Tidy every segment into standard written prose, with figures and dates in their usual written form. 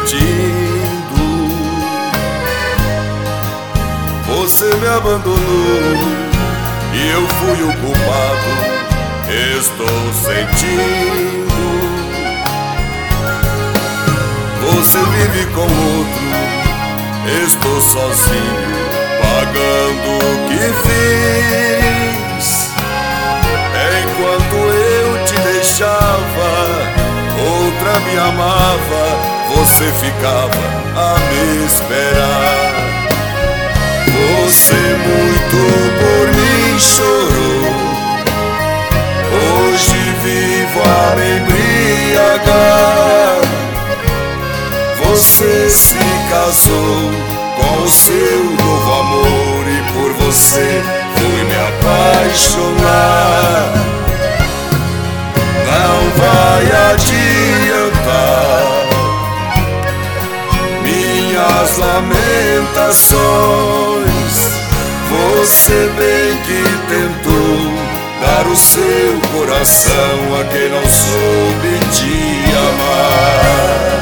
sentindo. Você me abandonou e eu fui o culpado. Estou sentindo. Você vive com outro, estou sozinho, pagando o que fiz. Enquanto eu te deixava, outra me amava, você ficava a me esperar. Você muito por mim chorou, hoje vivo a me embriagar. Você se casou com o seu novo amor e por você fui me apaixonar. Não vai adiantar minhas lamentações. Você bem que tentou dar o seu coração a quem não soube te amar.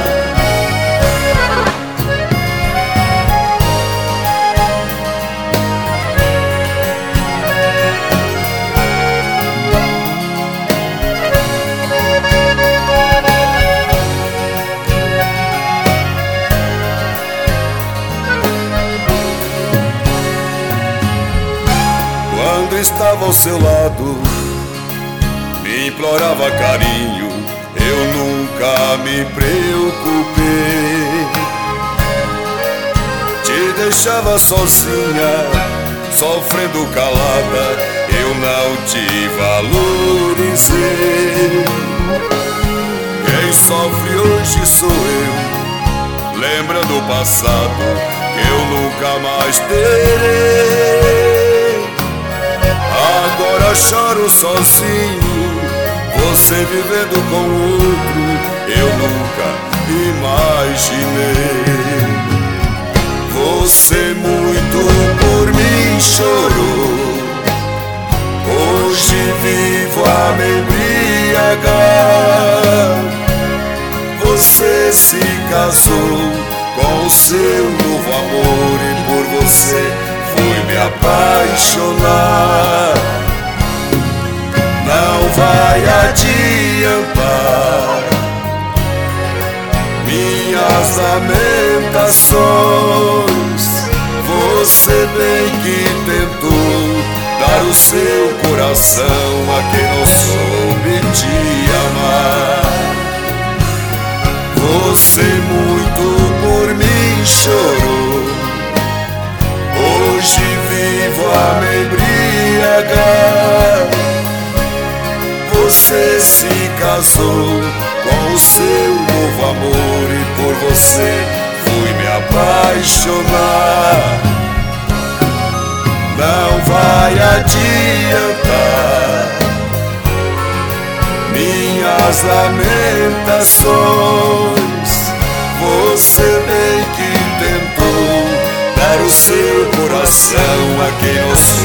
Quando estava ao seu lado, me implorava carinho, eu nunca me preocupei. Te deixava sozinha, sofrendo calada, eu não te valorizei. Quem sofre hoje sou eu, lembrando o passado que eu nunca mais terei. Agora choro sozinho, você vivendo com outro, eu nunca imaginei. Você muito por mim chorou, hoje vivo a me embriagar. Você se casou com o seu novo amor e por você fui me apaixonar. Não vai adiantar minhas lamentações. Você bem que tentou dar o seu coração a quem não soube te amar. Você muito por mim chorou, hoje vivo a me embriagar. Você se casou com o seu novo amor e por você fui me apaixonar. Não vai adiantar minhas lamentações. Você bem que tentou dar o seu coração a quem não